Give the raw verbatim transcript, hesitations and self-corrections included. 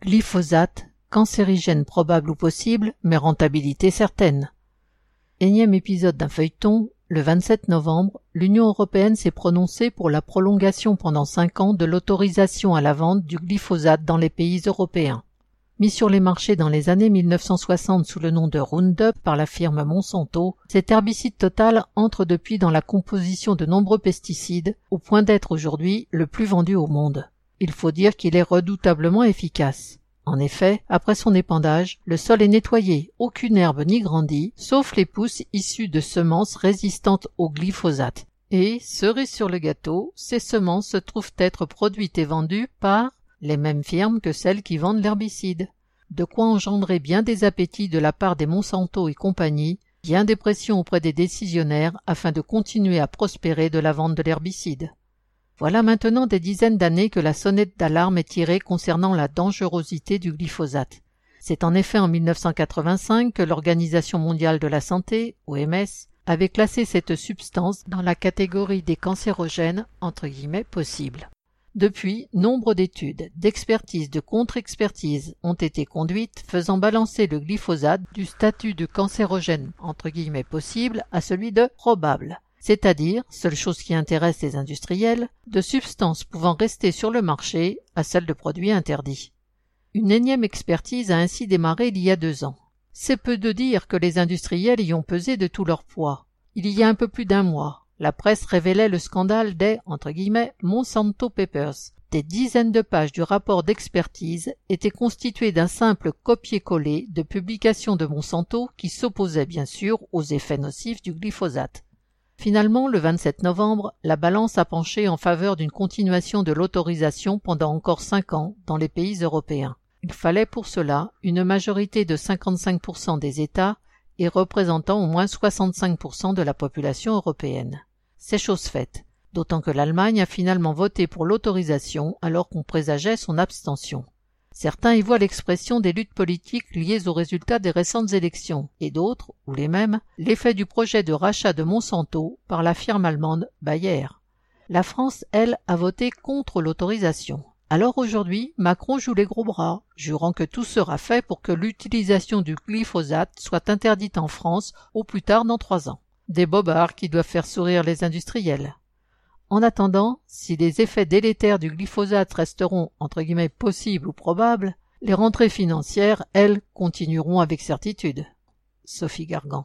Glyphosate, cancérigène probable ou possible, mais rentabilité certaine. Énième épisode d'un feuilleton, le vingt-sept novembre, l'Union européenne s'est prononcée pour la prolongation pendant cinq ans de l'autorisation à la vente du glyphosate dans les pays européens. Mis sur les marchés dans les années mille neuf cent soixante sous le nom de Roundup par la firme Monsanto, cet herbicide total entre depuis dans la composition de nombreux pesticides, au point d'être aujourd'hui le plus vendu au monde. Il faut dire qu'il est redoutablement efficace. En effet, après son épandage, le sol est nettoyé, aucune herbe n'y grandit, sauf les pousses issues de semences résistantes au glyphosate. Et, cerise sur le gâteau, ces semences se trouvent être produites et vendues par les mêmes firmes que celles qui vendent l'herbicide. De quoi engendrer bien des appétits de la part des Monsanto et compagnie, bien des pressions auprès des décisionnaires afin de continuer à prospérer de la vente de l'herbicide. Voilà maintenant des dizaines d'années que la sonnette d'alarme est tirée concernant la dangerosité du glyphosate. C'est en effet en mille neuf cent quatre-vingt-cinq que l'Organisation mondiale de la santé, O M S, avait classé cette substance dans la catégorie des cancérogènes entre guillemets possibles. Depuis, nombre d'études, d'expertises, de contre-expertises ont été conduites faisant balancer le glyphosate du statut de cancérogène entre guillemets possible à celui de probable. C'est-à-dire, seule chose qui intéresse les industriels, de substances pouvant rester sur le marché à celle de produits interdits. Une énième expertise a ainsi démarré il y a deux ans. C'est peu de dire que les industriels y ont pesé de tout leur poids. Il y a un peu plus d'un mois, la presse révélait le scandale des entre guillemets Monsanto Papers. Des dizaines de pages du rapport d'expertise étaient constituées d'un simple copier-coller de publications de Monsanto qui s'opposaient bien sûr aux effets nocifs du glyphosate. Finalement, le vingt-sept novembre, la balance a penché en faveur d'une continuation de l'autorisation pendant encore cinq ans dans les pays européens. Il fallait pour cela une majorité de cinquante-cinq pour cent des États et représentant au moins soixante-cinq pour cent de la population européenne. C'est chose faite, d'autant que l'Allemagne a finalement voté pour l'autorisation alors qu'on présageait son abstention. Certains y voient l'expression des luttes politiques liées aux résultats des récentes élections, et d'autres, ou les mêmes, l'effet du projet de rachat de Monsanto par la firme allemande Bayer. La France, elle, a voté contre l'autorisation. Alors aujourd'hui, Macron joue les gros bras, jurant que tout sera fait pour que l'utilisation du glyphosate soit interdite en France au plus tard dans trois ans. Des bobards qui doivent faire sourire les industriels. En attendant, si les effets délétères du glyphosate resteront entre guillemets possibles ou probables, les rentrées financières, elles, continueront avec certitude. Sophie Gargan.